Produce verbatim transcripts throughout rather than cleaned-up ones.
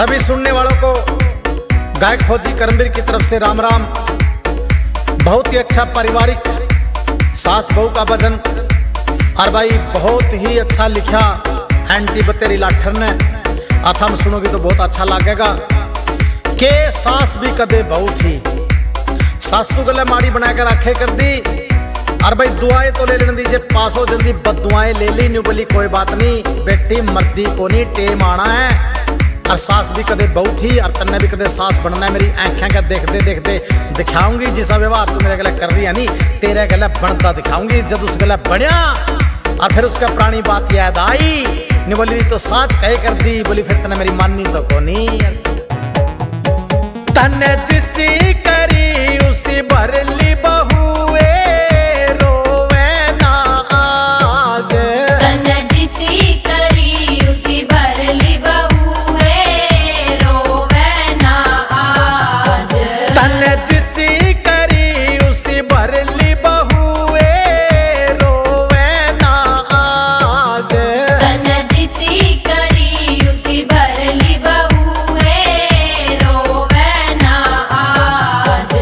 सभी सुनने वालों को गायक फौजी करमवीर की तरफ से राम राम। बहुत ही अच्छा पारिवारिक सास बहू का भजन और भाई बहुत ही अच्छा लिखा एंटी बतेरी लाठर ने। आप हम सुनोगे तो बहुत अच्छा लगेगा के सास भी कदे बहू थी, सासू गले माड़ी बनाकर आखे कर दी। और भाई दुआएं तो ले लेने दीजिए, पास हो जल्दी बदुआएं ले ली न्यू बोली कोई बात नहीं बेटी मर्दी को नहीं टेम आना है। और सास भी कदे बहू थी और तन्ने भी कदे सास बनना है। मेरी आंखें का देखते देखते दिखाऊंगी जिसा व्यवहार तू मेरे गले कर रही है नी तेरे गले बनता दिखाऊंगी। जब उस गले बनया और फिर उसका पुरानी बात याद आई नी बोली तो सास कहे कर दी, बोली फिर तन्ने मेरी माननी तो को नहीं। तन्ने जिसी करी उसी भरली बहुए रोवे ना आज, तन्ने जिसी करी उसी भरली बहुए रोवे ना आज, तन्ने जिसी करी उसी भरली बहुए रोवे ना आज, तन्ने जिसी करी उसी भरली बहुए रोवे ना आज।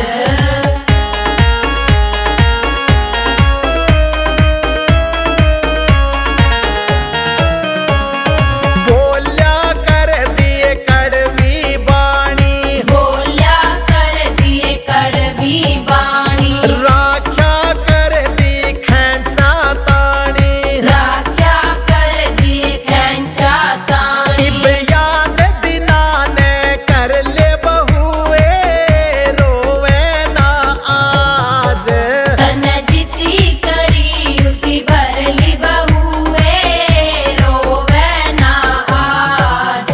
बोल्या कर दिए कड़वी बाणी, बोल्या कर दिए कड़वी बाणी, राख्या कर दी खेचा ताणी, राख्या कर दिए खेचा ताणी, इब याद दिना ने कर ले बहुए रोवे ना आज, तन्ने जिसी करी उसी भरली बहुए रोवे ना आज।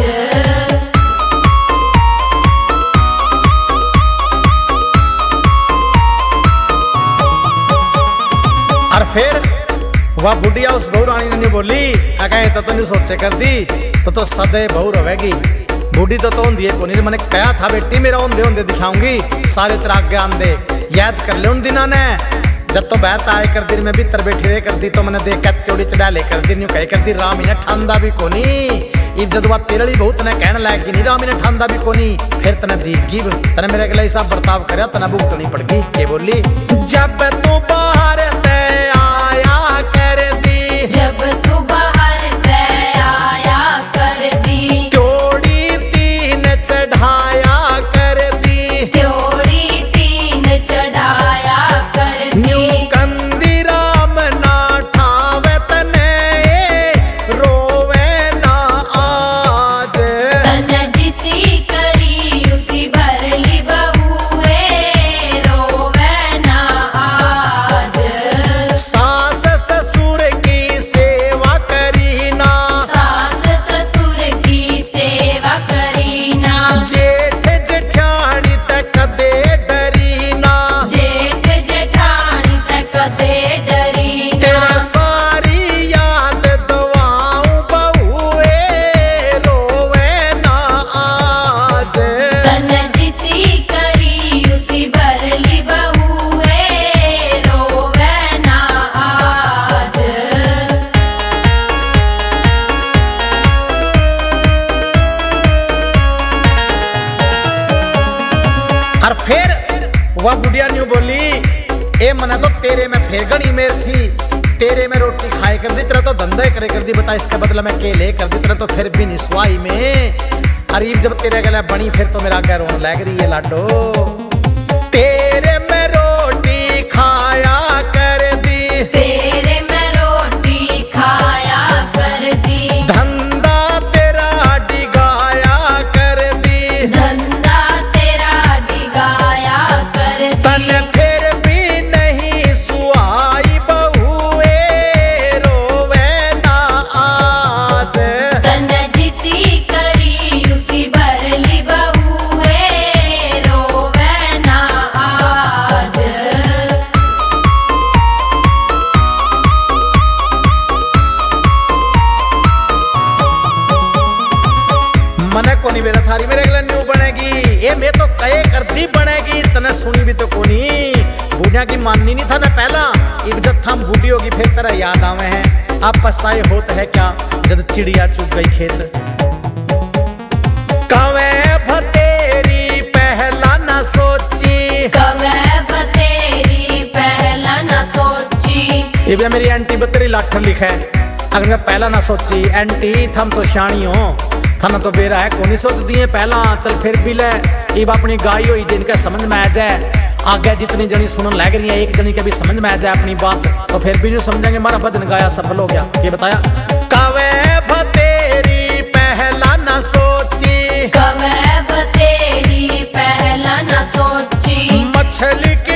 और फिर वह बुढ़िया उस बहू रानी ने नहीं बोली अगर तो नहीं सोचे कर दी तो तो सदे बहू रहेगी। बूढ़ी तो तो दिए को नहीं मैंने कहा था बेटी मेरा ओंदे ओंदे दिखाऊंगी सारे तेरा ज्ञान दे याद कर ले उन दिना ने जब तो बहता आए कर दी मैं भी तर बैठी रहे कर दी तो मैंने देख चौड़ी चढ़ा ले कर दी न्यू कह कर दी राम ने ठंडा भी कोनी। इब जब वह तेरड़ी बहुत ने कहने लायक नहीं राम ने ठंडा भी कोनी फिर तने दीगी तने मेरे गले ऐसा बर्ताव करे तना भुगतनी पड़गी के बोली जब तू बाहर ते आया कर दी, जब तू बाहर ते आया कर दी, चौड़ी तीन चढ़ाया कर दी, त्योड़ी तीन चढ़ाया कर न्यू दी, कंदी राम ना ठावे तने रोवे ना आज, तन्ने जिसी करी उसी भरली बहुए रोवे ना आज, सास ससुर की सेवा करी ना, सास ससुर की सेवा करीना, जेठ जेठानी तक दे डरी ना, जेठ जेठानी तक दे डरीना, तेरा सारी याद दुआऊं बहुए रोवे ना आज, तन्ने जिसी करी उसी भरली बहुए रोवे ना आज। और फिर वह बुढ़िया न्यू बोली ए मना तो तेरे में फेगड़ी मेर थी तेरे में रोटी खाए कर दी तेरा तो धंधा करे कर दी बता इसके बदला मैं केले कर दी तेरा तो फिर भी निस्वाई में अरीब जब तेरे गले बनी फिर तो मेरा क्या रोन लग रही है लाडो तेरे में रोटी खाया कर दी, तेरे में रोटी खाया कर दी, धंधा तेरा डिगाया कर दी, धंधा तेरा डिगाया कर तन दी, फिर भी नहीं सुहाई बहुए रोवे ना आज, तन्ने जिसी करी उसी भरली बहुए रोवे ना आज। मने कोनी मेरा थारी मेरे अगला न्यू बनेगी ये मैं तो कहे कर दी बनेगी तने सुनी भी तो कोनी बूढ़िया की माननी नहीं था ना पहला इब जब थम बूढ़ी होगी फिर तरह याद आवे हैं अब पछताए होता है क्या जब चिड़िया चुग गई खेत कावे ये भी मेरी एंटी बत्तरी लाखर लिखा है। अगर मैं पहला ना सोची एंटी थम तो शानी हो, थाना तो बेरा है कौन सोच दिए पहला, चल फिर भी ले इब अपनी गाई हुई जिनका समझ में आ जाए। आगे जितनी जनी सुनन लग रही है एक जनी के भी समझ में आ जाए अपनी बात, तो फिर भी नहीं समझेंगे हमारा भजन गाया सफल हो गया। ये बताया कवे बतेरी पहला ना सोची, कवे बतेरी पहला ना सोची, मछली की